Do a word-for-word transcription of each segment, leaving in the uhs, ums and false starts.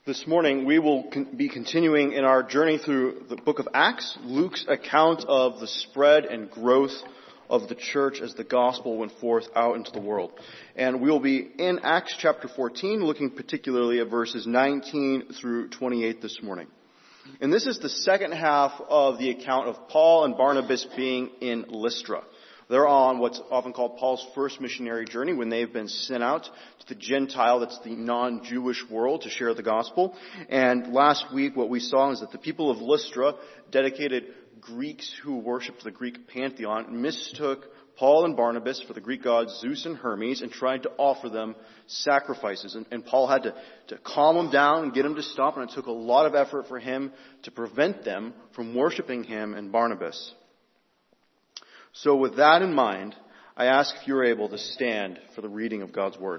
This morning we will con- be continuing in our journey through the book of Acts, Luke's account of the spread and growth of the church as the gospel went forth out into the world. And we will be in Acts chapter fourteen, looking particularly at verses nineteen through twenty-eight this morning. And this is the second half of the account of Paul and Barnabas being in Lystra. They're on what's often called Paul's first missionary journey when they've been sent out to the Gentile, that's the non-Jewish world, to share the gospel. And last week what we saw is that the people of Lystra, dedicated Greeks who worshipped the Greek pantheon, mistook Paul and Barnabas for the Greek gods Zeus and Hermes and tried to offer them sacrifices. And, and Paul had to, to calm them down and get them to stop, and it took a lot of effort for him to prevent them from worshiping him and Barnabas. So with that in mind, I ask if you're able to stand for the reading of God's Word.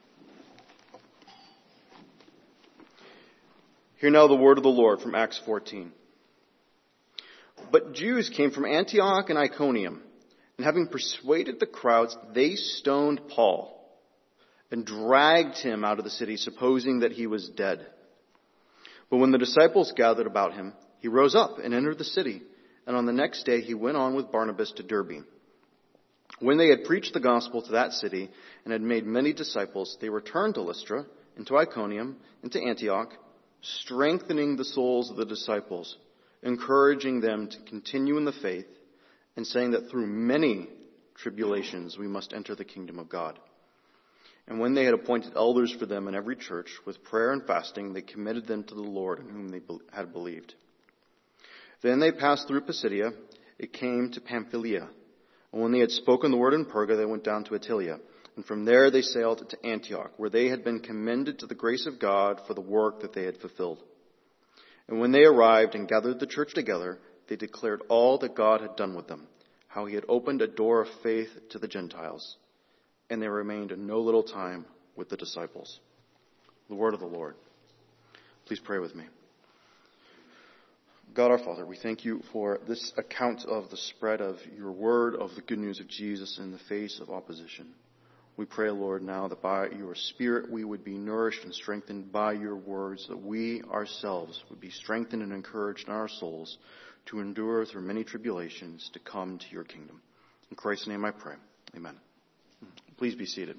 Hear now the word of the Lord from Acts fourteen. But Jews came from Antioch and Iconium, and having persuaded the crowds, they stoned Paul and dragged him out of the city, supposing that he was dead. But when the disciples gathered about him, he rose up and entered the city. And on the next day he went on with Barnabas to Derbe. When they had preached the gospel to that city and had made many disciples, they returned to Lystra, and to Iconium, and to Antioch, strengthening the souls of the disciples, encouraging them to continue in the faith, and saying that through many tribulations we must enter the kingdom of God. And when they had appointed elders for them in every church, with prayer and fasting, they committed them to the Lord in whom they had believed. Then they passed through Pisidia. It came to Pamphylia. And when they had spoken the word in Perga, they went down to Attalia. And from there they sailed to Antioch, where they had been commended to the grace of God for the work that they had fulfilled. And when they arrived and gathered the church together, they declared all that God had done with them, how he had opened a door of faith to the Gentiles. And they remained no little time with the disciples. The word of the Lord. Please pray with me. God our Father, we thank you for this account of the spread of your word, of the good news of Jesus in the face of opposition. We pray, Lord, now that by your Spirit we would be nourished and strengthened by your words, that we ourselves would be strengthened and encouraged in our souls to endure through many tribulations to come to your kingdom. In Christ's name I pray. Amen. Please be seated.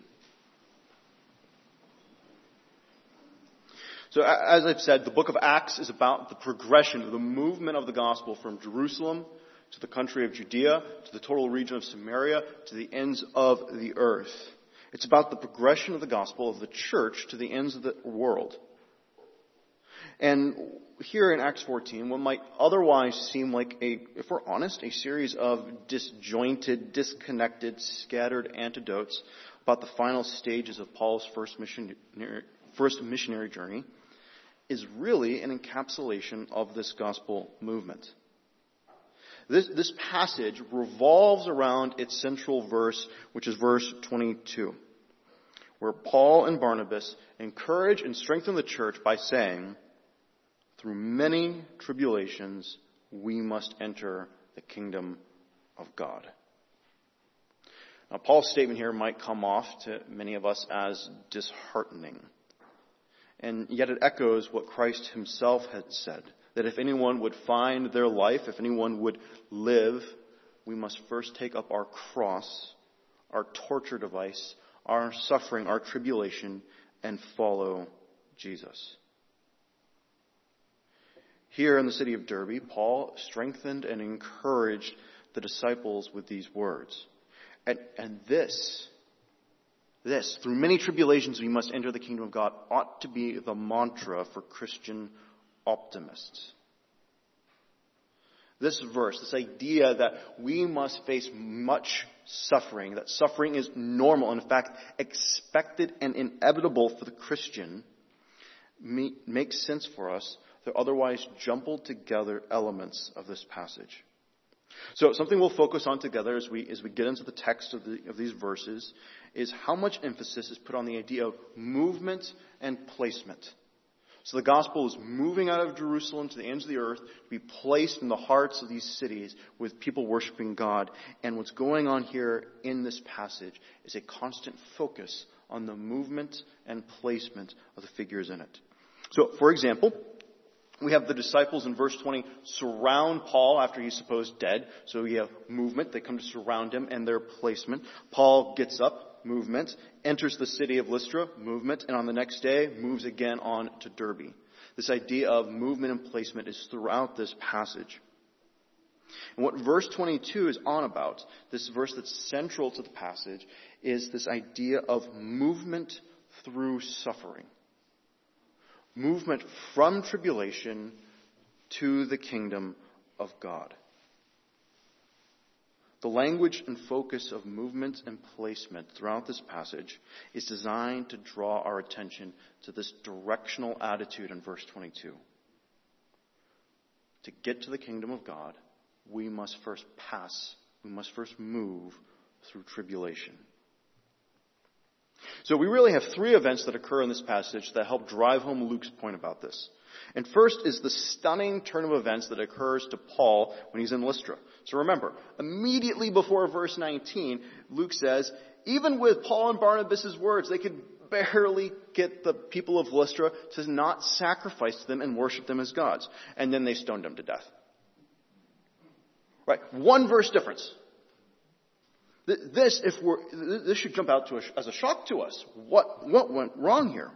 So as I've said, the book of Acts is about the progression, the movement of the gospel from Jerusalem to the country of Judea, to the total region of Samaria, to the ends of the earth. It's about the progression of the gospel of the church to the ends of the world. And here in Acts fourteen, what might otherwise seem like a, if we're honest, a series of disjointed, disconnected, scattered anecdotes about the final stages of Paul's first missionary, first missionary journey, is really an encapsulation of this gospel movement. This, this passage revolves around its central verse, which is verse twenty-two, where Paul and Barnabas encourage and strengthen the church by saying, through many tribulations, we must enter the kingdom of God. Now, Paul's statement here might come off to many of us as disheartening. And yet it echoes what Christ himself had said, that if anyone would find their life, if anyone would live, we must first take up our cross, our torture device, our suffering, our tribulation, and follow Jesus. Here in the city of Derbe, Paul strengthened and encouraged the disciples with these words. And, and this, this, through many tribulations we must enter the kingdom of God, ought to be the mantra for Christian optimists. This verse, this idea that we must face much suffering, that suffering is normal, and in fact expected and inevitable for the Christian, makes sense for us through otherwise jumbled together elements of this passage. So something we'll focus on together as we as we get into the text of, the, of these verses is how much emphasis is put on the idea of movement and placement. So the gospel is moving out of Jerusalem to the ends of the earth to be placed in the hearts of these cities with people worshiping God. And what's going on here in this passage is a constant focus on the movement and placement of the figures in it. So, for example, we have the disciples in verse twenty surround Paul after he's supposed dead. So we have movement. They come to surround him and their placement. Paul gets up, movement, enters the city of Lystra, movement, and on the next day moves again on to Derbe. This idea of movement and placement is throughout this passage. And what verse twenty-two is on about, this verse that's central to the passage, is this idea of movement through suffering. Movement from tribulation to the kingdom of God. The language and focus of movement and placement throughout this passage is designed to draw our attention to this directional attitude in verse twenty-two. To get to the kingdom of God, we must first pass, we must first move through tribulation. So we really have three events that occur in this passage that help drive home Luke's point about this. And first is the stunning turn of events that occurs to Paul when he's in Lystra. So remember, immediately before verse nineteen, Luke says, even with Paul and Barnabas' words, they could barely get the people of Lystra to not sacrifice to them and worship them as gods. And then they stoned them to death. Right? One verse difference. This, if we're, this should jump out to us as a shock to us. What, what went wrong here?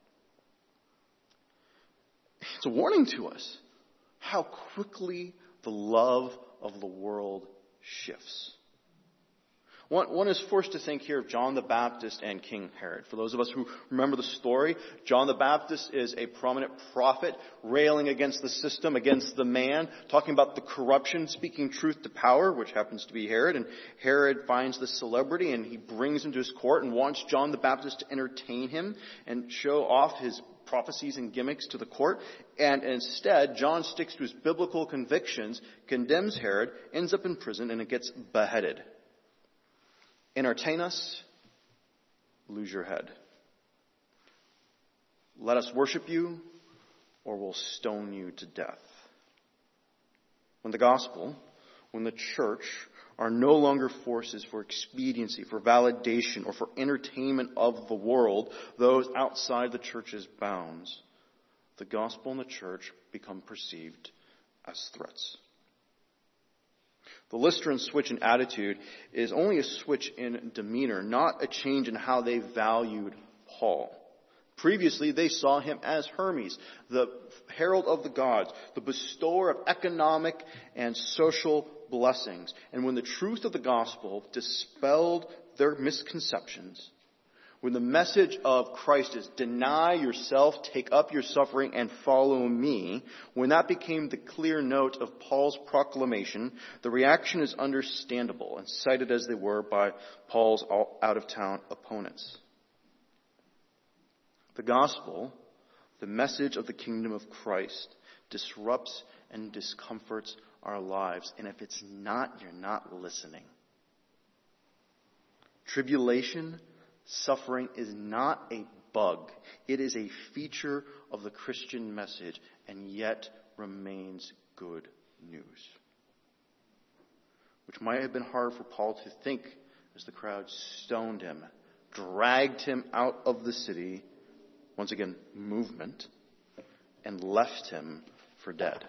It's a warning to us how quickly the love of the world shifts. One, one is forced to think here of John the Baptist and King Herod. For those of us who remember the story, John the Baptist is a prominent prophet railing against the system, against the man, talking about the corruption, speaking truth to power, which happens to be Herod. And Herod finds the celebrity and he brings him to his court and wants John the Baptist to entertain him and show off his prophecies and gimmicks to the court. And instead, John sticks to his biblical convictions, condemns Herod, ends up in prison, and it gets beheaded. Entertain us, lose your head. Let us worship you, or we'll stone you to death. When the gospel, when the church are no longer forces for expediency, for validation, or for entertainment of the world, those outside the church's bounds, the gospel and the church become perceived as threats. The Lystran switch in attitude is only a switch in demeanor, not a change in how they valued Paul. Previously, they saw him as Hermes, the herald of the gods, the bestower of economic and social blessings. And when the truth of the gospel dispelled their misconceptions, when the message of Christ is deny yourself, take up your suffering, and follow me, when that became the clear note of Paul's proclamation, the reaction is understandable and cited as they were by Paul's out-of-town opponents. The gospel, the message of the kingdom of Christ, disrupts and discomforts our lives. And if it's not, you're not listening. Tribulation, suffering is not a bug. It is a feature of the Christian message and yet remains good news. Which might have been hard for Paul to think as the crowd stoned him, dragged him out of the city, once again, movement, and left him for dead.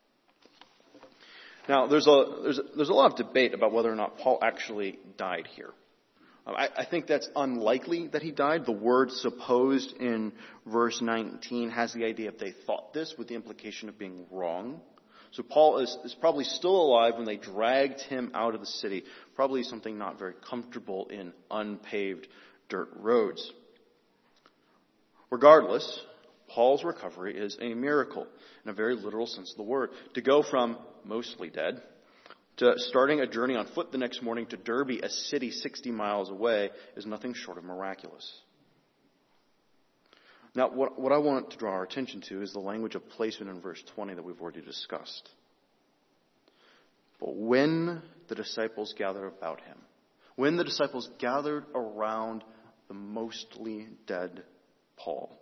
Now, there's a, there's a, there's a lot of debate about whether or not Paul actually died here. I, I think that's unlikely that he died. The word supposed in verse nineteen has the idea of they thought this, with the implication of being wrong. So Paul is, is probably still alive when they dragged him out of the city. Probably something not very comfortable in unpaved dirt roads. Regardless, Paul's recovery is a miracle in a very literal sense of the word. To go from mostly dead to starting a journey on foot the next morning to Derbe, a city sixty miles away, is nothing short of miraculous. Now, what, what I want to draw our attention to is the language of placement in verse twenty that we've already discussed. But when the disciples gathered about him, when the disciples gathered around the mostly dead Paul,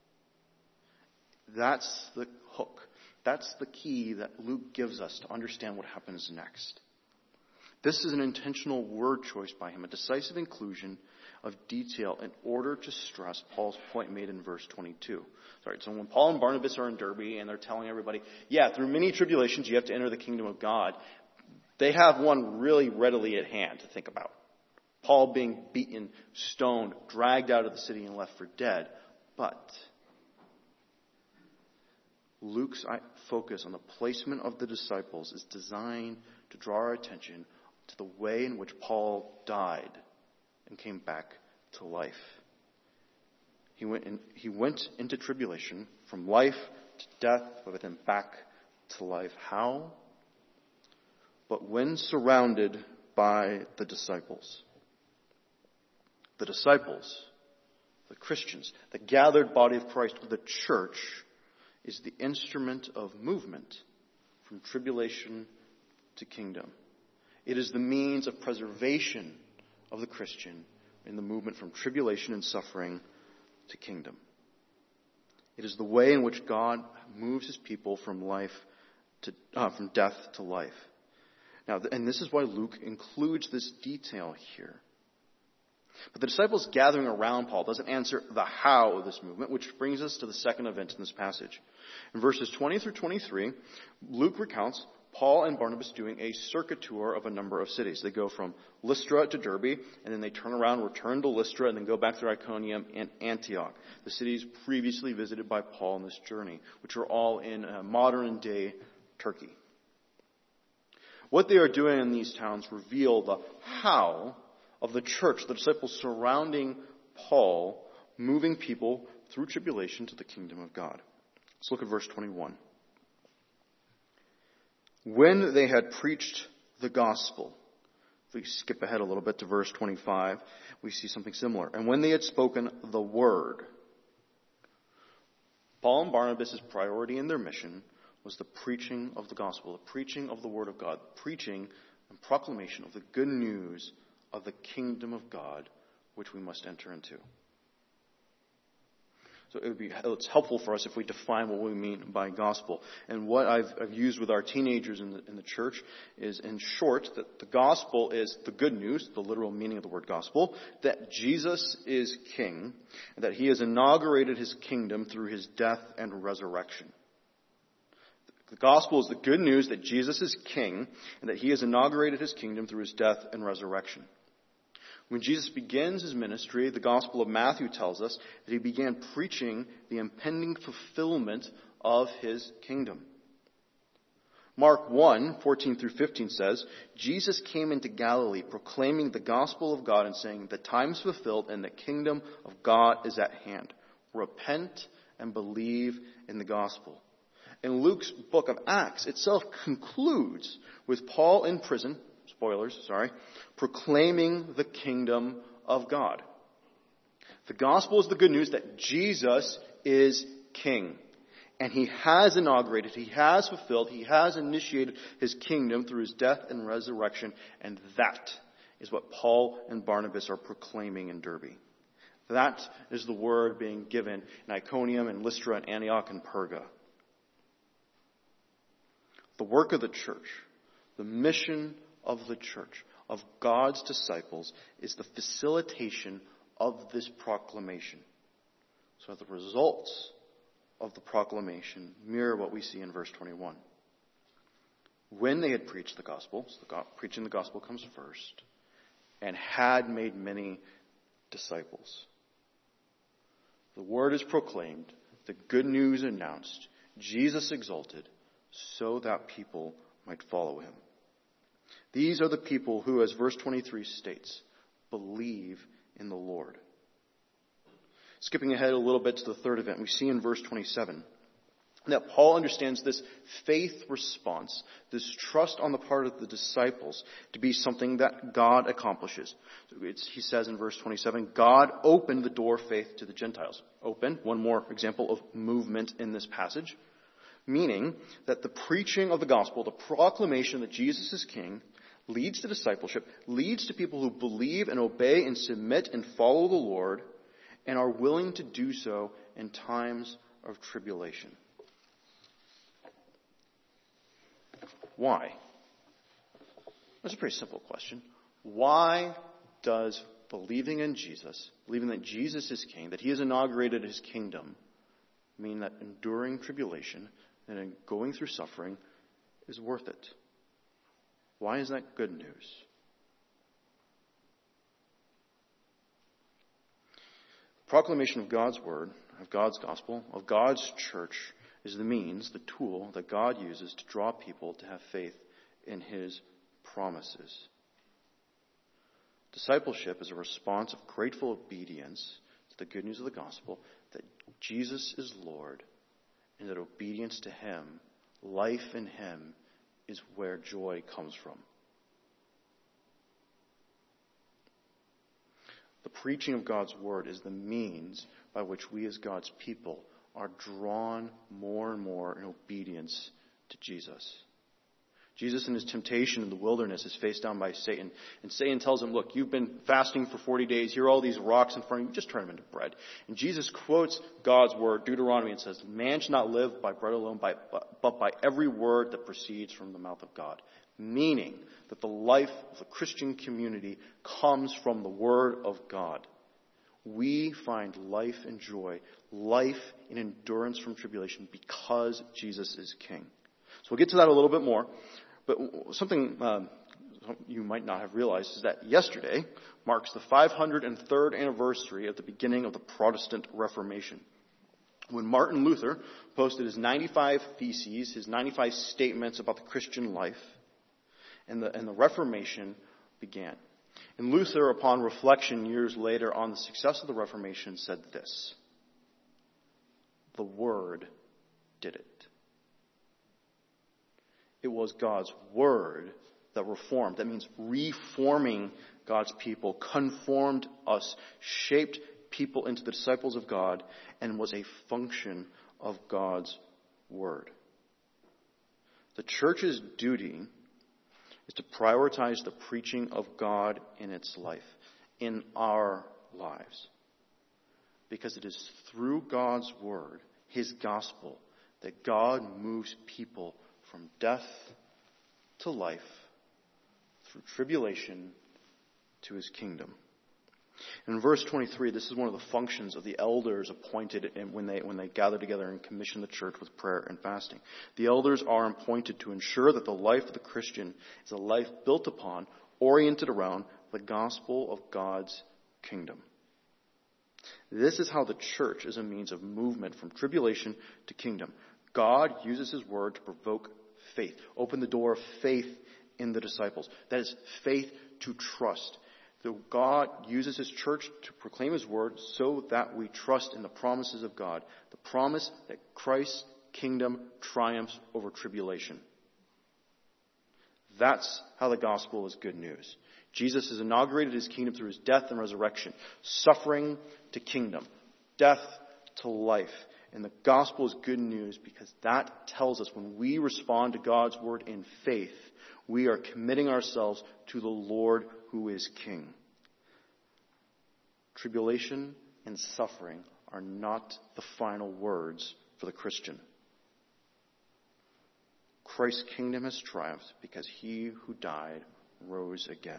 that's the hook. That's the key that Luke gives us to understand what happens next. This is an intentional word choice by him, a decisive inclusion of detail in order to stress Paul's point made in verse twenty-two. Sorry, so when Paul and Barnabas are in Derbe and they're telling everybody, yeah, through many tribulations you have to enter the kingdom of God, they have one really readily at hand to think about. Paul being beaten, stoned, dragged out of the city and left for dead. But Luke's focus on the placement of the disciples is designed to draw our attention to the way in which Paul died and came back to life. He went, in, he went into tribulation from life to death, but then back to life. How? But when surrounded by the disciples. The disciples, the Christians, the gathered body of Christ, the church, is the instrument of movement from tribulation to kingdom. It is the means of preservation of the Christian in the movement from tribulation and suffering to kingdom. It is the way in which God moves his people from life to uh, from death to life. Now, and this is why Luke includes this detail here. But the disciples gathering around Paul doesn't answer the how of this movement, which brings us to the second event in this passage. In verses twenty through twenty-three, Luke recounts Paul and Barnabas doing a circuit tour of a number of cities. They go from Lystra to Derbe, and then they turn around, return to Lystra, and then go back through Iconium and Antioch, the cities previously visited by Paul on this journey, which are all in uh, modern-day Turkey. What they are doing in these towns reveal the how of the church, the disciples surrounding Paul, moving people through tribulation to the kingdom of God. Let's look at verse twenty-one. When they had preached the gospel, if we skip ahead a little bit to verse twenty-five, we see something similar. And when they had spoken the word, Paul and Barnabas' priority in their mission was the preaching of the gospel, the preaching of the word of God, preaching and proclamation of the good news of the kingdom of God, which we must enter into. So it would be, it's helpful for us if we define what we mean by gospel. And what I've, I've used with our teenagers in the, in the church is, in short, that the gospel is the good news, the literal meaning of the word gospel, that Jesus is king, and that he has inaugurated his kingdom through his death and resurrection. The gospel is the good news that Jesus is king, and that he has inaugurated his kingdom through his death and resurrection. When Jesus begins his ministry, the Gospel of Matthew tells us that he began preaching the impending fulfillment of his kingdom. Mark one, fourteen through fifteen says, Jesus came into Galilee proclaiming the gospel of God and saying, the time is fulfilled and the kingdom of God is at hand. Repent and believe in the gospel. And Luke's book of Acts itself concludes with Paul in prison, spoilers, sorry, proclaiming the kingdom of God. The gospel is the good news that Jesus is king. And he has inaugurated, he has fulfilled, he has initiated his kingdom through his death and resurrection. And that is what Paul and Barnabas are proclaiming in Derbe. That is the word being given in Iconium and Lystra and Antioch and Perga. The work of the church, the mission of the church, of God's disciples, is the facilitation of this proclamation. So the results of the proclamation mirror what we see in verse twenty-one. When they had preached the gospel, so the go- preaching the gospel comes first, and had made many disciples. The word is proclaimed, the good news announced, Jesus exalted, so that people might follow him. These are the people who, as verse twenty-three states, believe in the Lord. Skipping ahead a little bit to the third event, we see in verse twenty-seven that Paul understands this faith response, this trust on the part of the disciples, to be something that God accomplishes. It's, he says in verse twenty-seven, God opened the door of faith to the Gentiles. Open, one more example of movement in this passage. Meaning that the preaching of the gospel, the proclamation that Jesus is king, leads to discipleship, leads to people who believe and obey and submit and follow the Lord, and are willing to do so in times of tribulation. Why? That's a pretty simple question. Why does believing in Jesus, believing that Jesus is king, that he has inaugurated his kingdom, mean that enduring tribulation and going through suffering is worth it? Why is that good news? Proclamation of God's word, of God's gospel, of God's church is the means, the tool that God uses to draw people to have faith in his promises. Discipleship is a response of grateful obedience to the good news of the gospel that Jesus is Lord, and that obedience to him, life in him, is where joy comes from. The preaching of God's word is the means by which we as God's people are drawn more and more in obedience to Jesus. Jesus in his temptation in the wilderness is faced down by Satan. And Satan tells him, look, you've been fasting for forty days. Here are all these rocks in front of you. Just turn them into bread. And Jesus quotes God's word, Deuteronomy, and says, man shall not live by bread alone, by, but by every word that proceeds from the mouth of God. Meaning that the life of the Christian community comes from the word of God. We find life and joy, life in endurance from tribulation because Jesus is king. So we'll get to that a little bit more. But something um, you might not have realized is that yesterday marks the five hundred third anniversary of the beginning of the Protestant Reformation. When Martin Luther posted his ninety-five theses, his ninety-five statements about the Christian life, and the, and the Reformation began. And Luther, upon reflection years later on the success of the Reformation, said this: the Word did it. It was God's Word that reformed. That means reforming God's people, conformed us, shaped people into the disciples of God, and was a function of God's Word. The church's duty is to prioritize the preaching of God in its life, in our lives. Because it is through God's Word, his gospel, that God moves people from death to life, through tribulation to his kingdom. In verse twenty-three, this is one of the functions of the elders appointed when they, when they gather together and commission the church with prayer and fasting. The elders are appointed to ensure that the life of the Christian is a life built upon, oriented around the gospel of God's kingdom. This is how the church is a means of movement from tribulation to kingdom. God uses his word to provoke faith, open the door of faith in the disciples. That is faith to trust. So God uses his church to proclaim his word so that we trust in the promises of God. The promise that Christ's kingdom triumphs over tribulation. That's how the gospel is good news. Jesus has inaugurated his kingdom through his death and resurrection. Suffering to kingdom. Death to life. And the gospel is good news because that tells us when we respond to God's word in faith, we are committing ourselves to the Lord who is king. Tribulation and suffering are not the final words for the Christian. Christ's kingdom has triumphed because he who died rose again.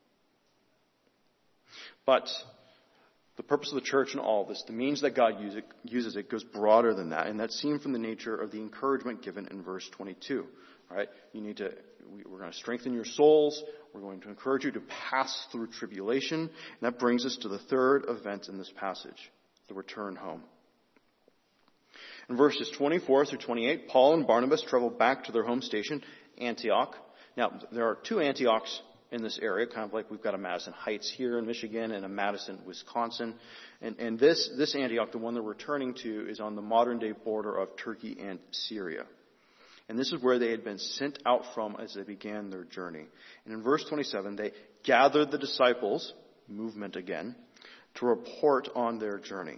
But the purpose of the church in all this, the means that God use it, uses it, goes broader than that. And that's seen from the nature of the encouragement given in verse twenty-two. All right? You need to, we're going to strengthen your souls. We're going to encourage you to pass through tribulation. And that brings us to the third event in this passage, the return home. In verses twenty-four through twenty-eight, Paul and Barnabas travel back to their home station, Antioch. Now, there are two Antiochs in this area, kind of like we've got a Madison Heights here in Michigan and a Madison, Wisconsin. And, and this, this Antioch, the one they're returning to, is on the modern-day border of Turkey and Syria. And this is where they had been sent out from as they began their journey. And in verse twenty-seven, they gathered the disciples, movement again, to report on their journey.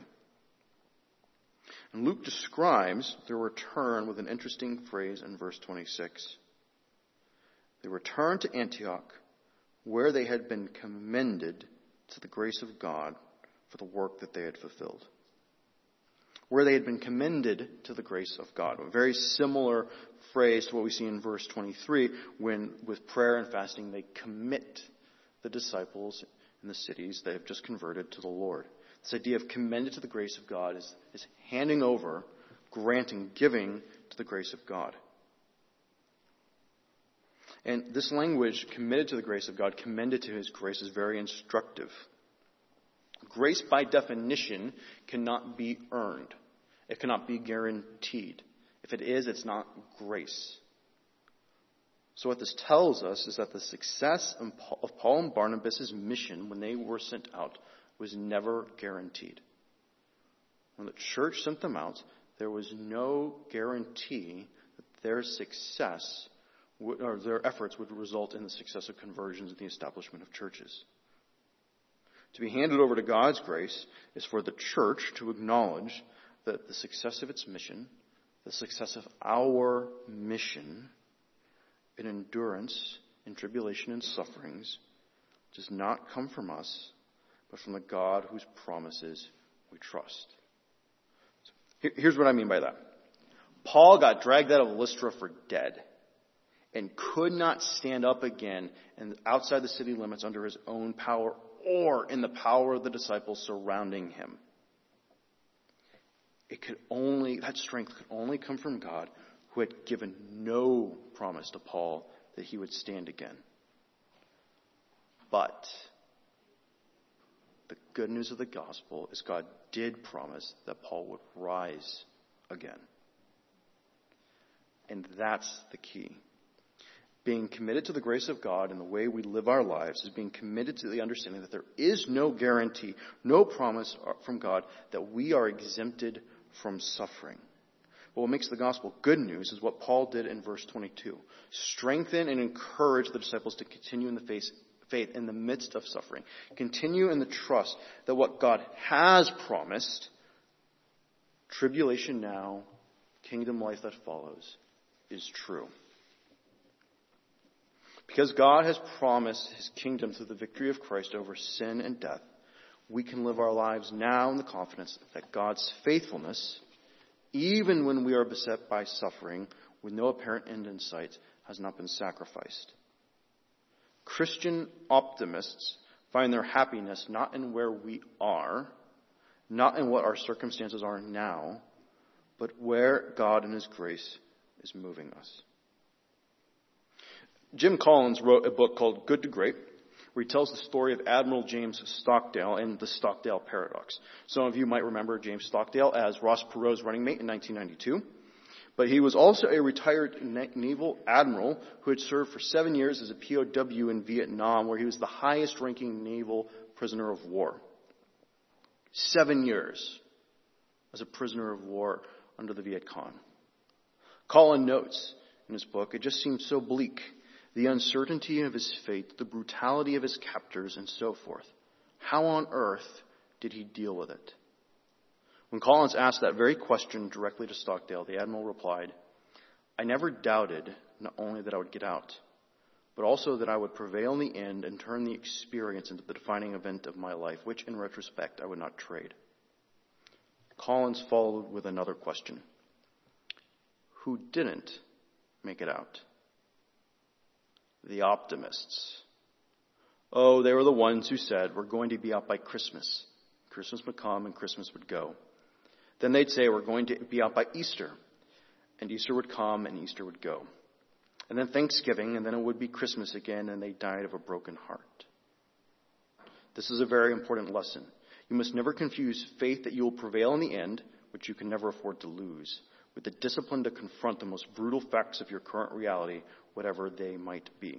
And Luke describes their return with an interesting phrase in verse twenty-six. They returned to Antioch, where they had been commended to the grace of God for the work that they had fulfilled. Where they had been commended to the grace of God. A very similar phrase to what we see in verse twenty-three, when with prayer and fasting they commit the disciples in the cities they have just converted to the Lord. This idea of commended to the grace of God is, is handing over, granting, giving to the grace of God. And this language, committed to the grace of God, commended to his grace, is very instructive. Grace, by definition, cannot be earned. It cannot be guaranteed. If it is, it's not grace. So what this tells us is that the success of Paul and Barnabas' mission when they were sent out was never guaranteed. When the church sent them out, there was no guarantee that their success would, or their efforts would result in the success of conversions and the establishment of churches. To be handed over to God's grace is for the church to acknowledge that the success of its mission, the success of our mission, in endurance, in tribulation and sufferings, does not come from us, but from the God whose promises we trust. So here's what I mean by that. Paul got dragged out of Lystra for dead and could not stand up again and outside the city limits under his own power or in the power of the disciples surrounding him. It could only, that strength could only come from God, who had given no promise to Paul that he would stand again. But the good news of the gospel is God did promise that Paul would rise again. And that's the key. Being committed to the grace of God and the way we live our lives is being committed to the understanding that there is no guarantee, no promise from God that we are exempted from suffering. But what makes the gospel good news is what Paul did in verse twenty-two. Strengthen and encourage the disciples to continue in the faith faith in the midst of suffering. Continue in the trust that what God has promised, tribulation now, kingdom life that follows, is true. Because God has promised his kingdom through the victory of Christ over sin and death, we can live our lives now in the confidence that God's faithfulness, even when we are beset by suffering with no apparent end in sight, has not been sacrificed. Christian optimists find their happiness not in where we are, not in what our circumstances are now, but where God in his grace is moving us. Jim Collins wrote a book called Good to Great, where he tells the story of Admiral James Stockdale and the Stockdale Paradox. Some of you might remember James Stockdale as Ross Perot's running mate in nineteen ninety-two. But he was also a retired naval admiral who had served for seven years as a P O W in Vietnam, where he was the highest-ranking naval prisoner of war. Seven years as a prisoner of war under the Viet Cong. Collins notes in his book, it just seemed so bleak. The uncertainty of his fate, the brutality of his captors, and so forth. How on earth did he deal with it? When Collins asked that very question directly to Stockdale, the admiral replied, I never doubted not only that I would get out, but also that I would prevail in the end and turn the experience into the defining event of my life, which in retrospect I would not trade. Collins followed with another question. Who didn't make it out? The optimists. Oh, they were the ones who said, we're going to be out by Christmas. Christmas would come and Christmas would go. Then they'd say, we're going to be out by Easter. And Easter would come and Easter would go. And then Thanksgiving, and then it would be Christmas again, and they died of a broken heart. This is a very important lesson. You must never confuse faith that you will prevail in the end, which you can never afford to lose, with the discipline to confront the most brutal facts of your current reality, whatever they might be.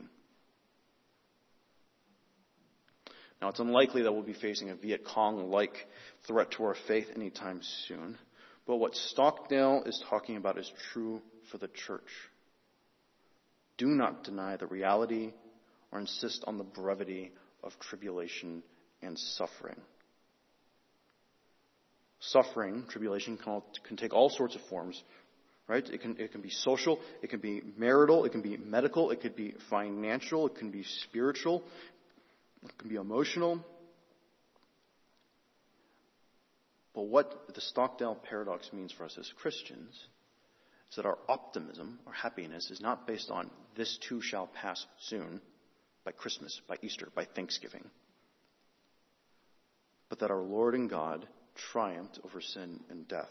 Now, it's unlikely that we'll be facing a Viet Cong-like threat to our faith anytime soon. But what Stockdale is talking about is true for the church. Do not deny the reality or insist on the brevity of tribulation and suffering. Suffering, tribulation, can, can take all sorts of forms, right? It can, it can be social, it can be marital, it can be medical, it could be financial, it can be spiritual, it can be emotional. But what the Stockdale paradox means for us as Christians is that our optimism, our happiness, is not based on this too shall pass soon, by Christmas, by Easter, by Thanksgiving, but that our Lord and God triumphed over sin and death.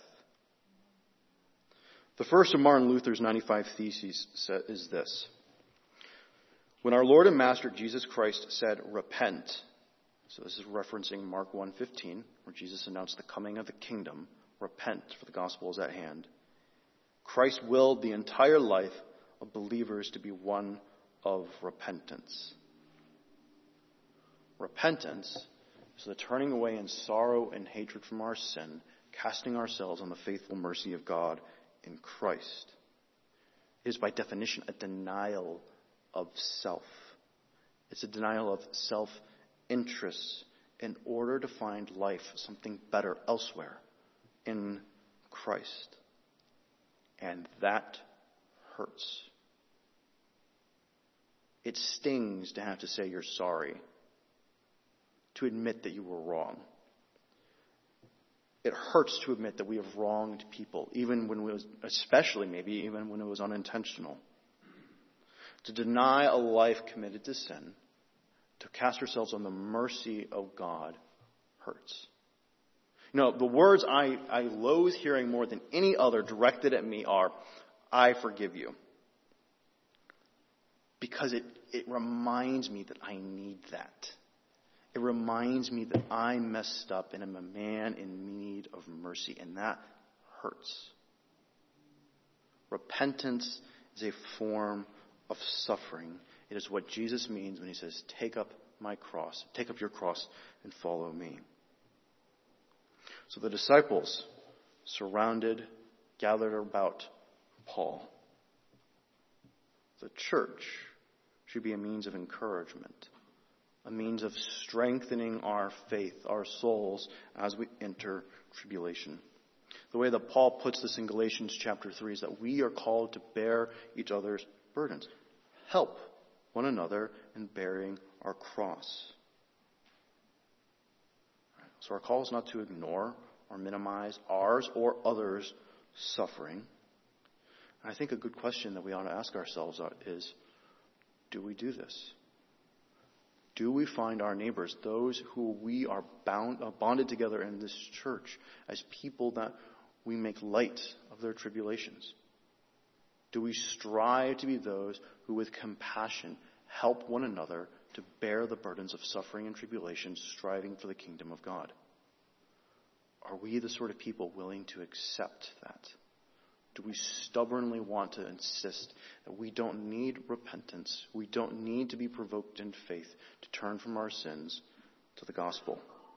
The first of Martin Luther's ninety-five Theses is this: when our Lord and Master Jesus Christ said, "Repent," so this is referencing Mark one fifteen, where Jesus announced the coming of the kingdom, repent, for the gospel is at hand. Christ willed the entire life of believers to be one of repentance. Repentance is the turning away in sorrow and hatred from our sin, casting ourselves on the faithful mercy of God in Christ. It is by definition a denial of self. It's a denial of self-interest in order to find life, something better elsewhere in Christ. And that hurts. It stings to have to say you're sorry, to admit that you were wrong. It hurts to admit that we have wronged people, even when it was, especially maybe even when it was unintentional. To deny a life committed to sin, to cast ourselves on the mercy of God, hurts. You know, the words I, I loathe hearing more than any other directed at me are, "I forgive you." Because it, it reminds me that I need that. It reminds me that I messed up and am a man in need of mercy, and that hurts. Repentance is a form of suffering. It is what Jesus means when he says, "Take up my cross, take up your cross and follow me." So the disciples surrounded, gathered about Paul. The church should be a means of encouragement, a means of strengthening our faith, our souls, as we enter tribulation. The way that Paul puts this in Galatians chapter three is that we are called to bear each other's burdens. Help one another in bearing our cross. So our call is not to ignore or minimize ours or others' suffering. And I think a good question that we ought to ask ourselves is, do we do this? Do we find our neighbors, those who we are bound, uh, bonded together in this church, as people that we make light of their tribulations? Do we strive to be those who with compassion help one another to bear the burdens of suffering and tribulation, striving for the kingdom of God? Are we the sort of people willing to accept that? Do we stubbornly want to insist that we don't need repentance, we don't need to be provoked in faith to turn from our sins to the gospel?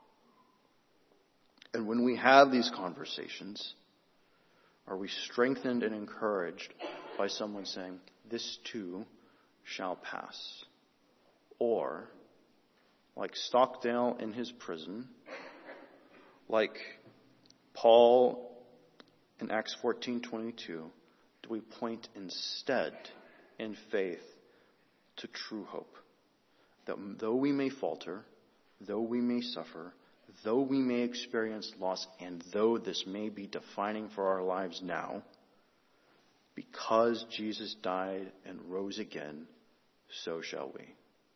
And when we have these conversations, are we strengthened and encouraged by someone saying, "This too shall pass"? Or, like Stockdale in his prison, like Paul in Acts fourteen twenty-two, do we point instead in faith to true hope? That though we may falter, though we may suffer, though we may experience loss, and though this may be defining for our lives now, because Jesus died and rose again, so shall we.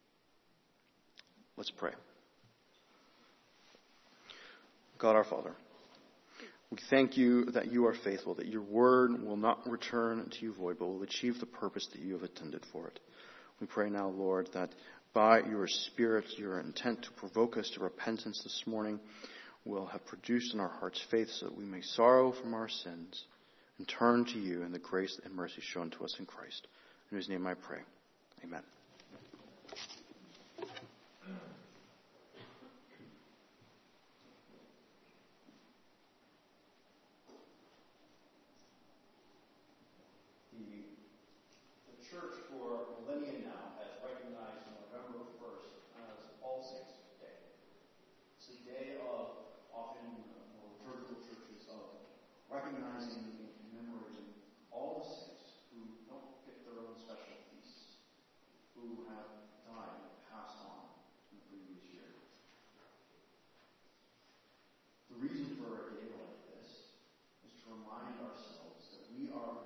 Let's pray. God our Father, we thank you that you are faithful, that your word will not return to you void, but will achieve the purpose that you have intended for it. We pray now, Lord, that by your Spirit, your intent to provoke us to repentance this morning will have produced in our hearts faith so that we may sorrow from our sins and turn to you in the grace and mercy shown to us in Christ. In whose name I pray. Amen. Recognizing and commemorating all the saints who don't get their own special feasts, who have